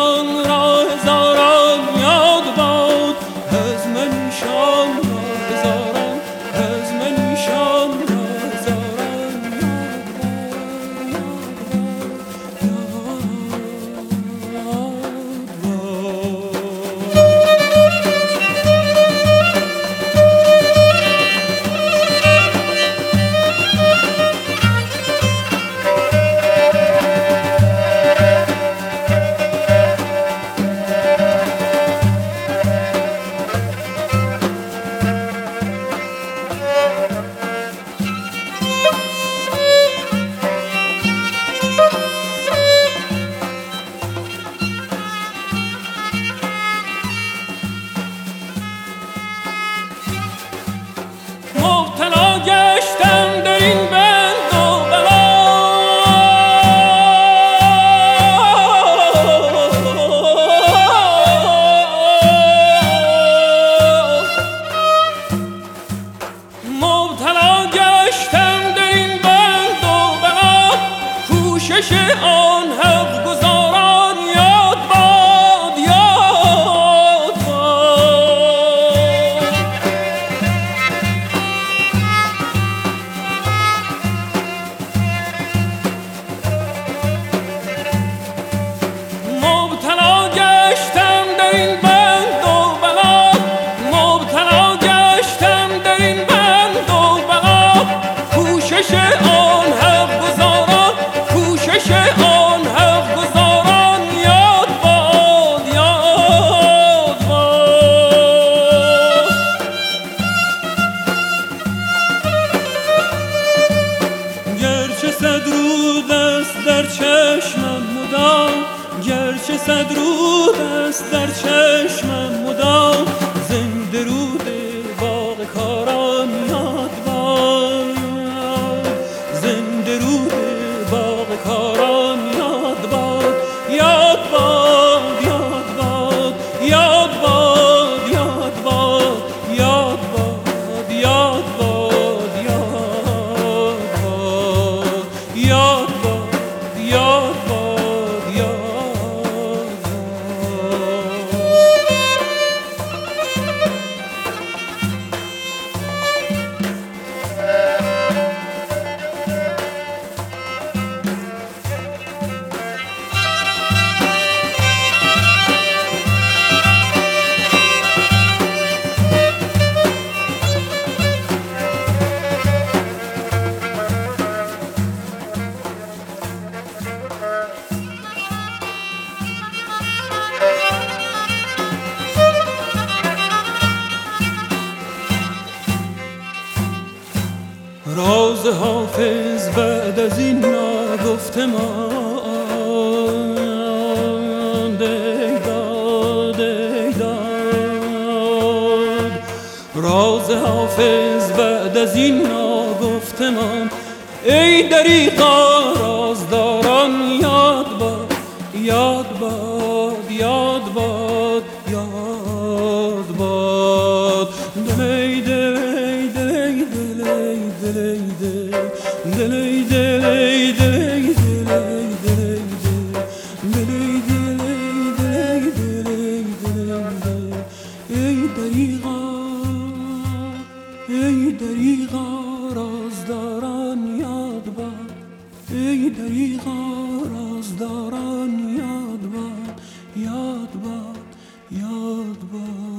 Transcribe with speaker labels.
Speaker 1: ایشان را هزاران یاد باد، از من ایشان را هزاران، از من ایشان را هزاران یاد باد. مبتلا گشتم در این بند و بلا، مبتلا گشتم در این بند و بلا، کوشش آن حق گزاران یاد باد، یاد باد. مبتلا گشتم در این بند و بلا، مبتلا گشتم در این بند و بلا، کوشش آن حق گزاران، کوشش آن حق گزاران یاد باد، یاد باد. گرچه صد رود است در چشمم مدام، گرچه صد رود است در چشمم مدام، زنده رود باغ کاران یاد باد، زنده رود باغ کاران یاد باد، یاد باد، یاد باد، یاد باد، یاد باد، یاد باد، یاد باد، یاد باد، یاد باد، یاد باد. راز حافظ بعد از این نگفته ماند، ای داد، ای داد. راز حافظ بعد از این نگفته ماند، ای دریغا رازداران یاد باد، یاد باد، یاد باد، یاد باد. دلی دلی دلی دلی دلی دلی دلی ای دریغا رازداران یاد باد، ای دریغا رازداران یاد باد، یاد باد، یاد باد.